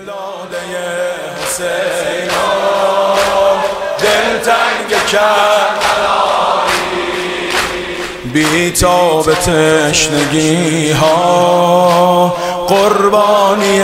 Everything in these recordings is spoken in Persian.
لاله حسین دل تنگ کربلایی بی تاب تشنگی ها قربانی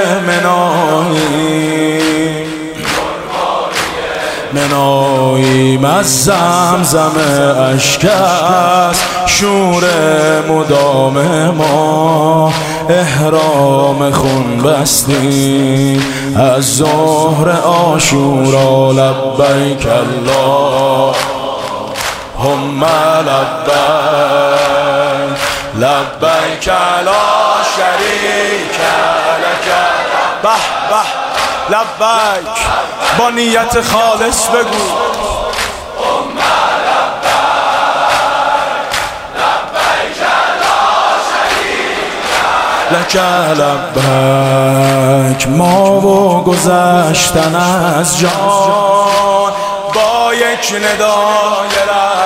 مناییم از زمزم اشک است شور مدام ما احرام خون بستیم از ظهر عاشورا لبیک اللهم لبیک لبیک لا شریک لک به به لبیک با نیت خالص بگو لک لبیک ما و گذشتن از جان با یک ندای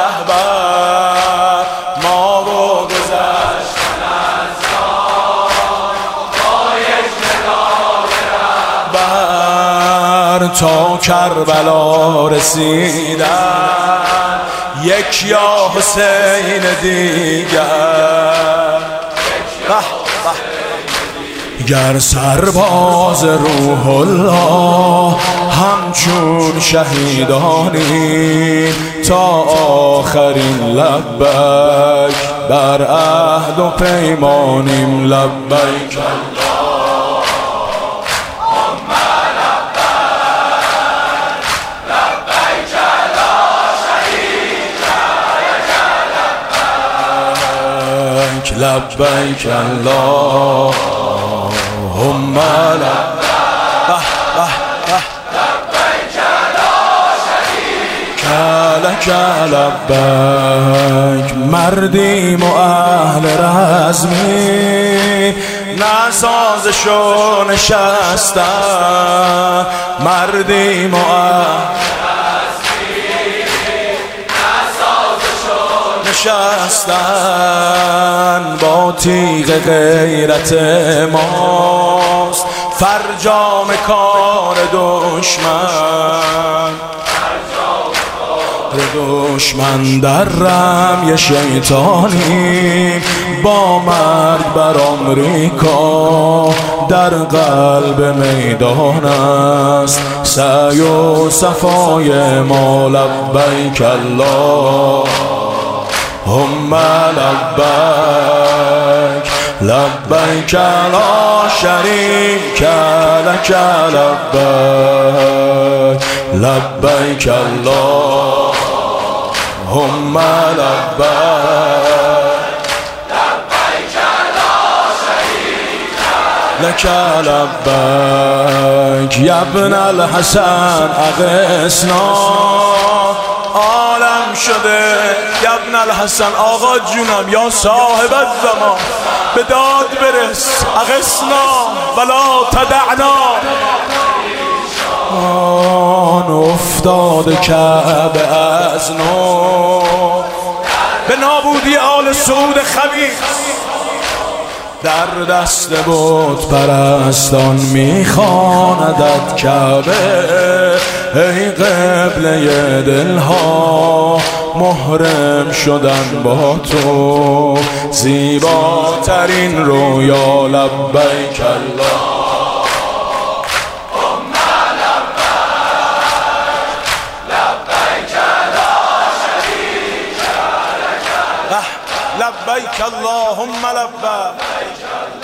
رهبر ما و گذشتن از جان با یک ندای رهبر تا کربلا رسیدن یک یا حسین دیگر گر سرباز روح الله همچون شهیدانی تا آخرین لبیک بر عهد و پیمانیم لبیک اللهم لبیک لا شریک لک لبیک اللهم لبیک لا شریک لک لبیک مردیم و اهل رزمی نسازشو نشستن مردیم و اهل نشستن با تیغ غیرت ماست فرجام کار دشمن در رمی شیطانی با مرگ بر آمریکا در قلب میدان است سعی و صفای ما لبیک اللهم لبیک لبیک لا شریک لک لبیک لبیک اللهم لبیک لبیک لا شریک لک لبیک یا ابن الحسن اغثنا عالم شده یا ابن الحسن آقا جونم یا صاحب الزمان به داد برس اغثنا ولا تدعنا آن افتاد کعبه از نو به نابودی آل سعود خبیث در دست بت پرستان میخواندت کعبه ای قبله دلها محرم شدن با تو زیباترین رویا لبیک اللهم لبیک لا شریک لک لبیک اللهم لبیک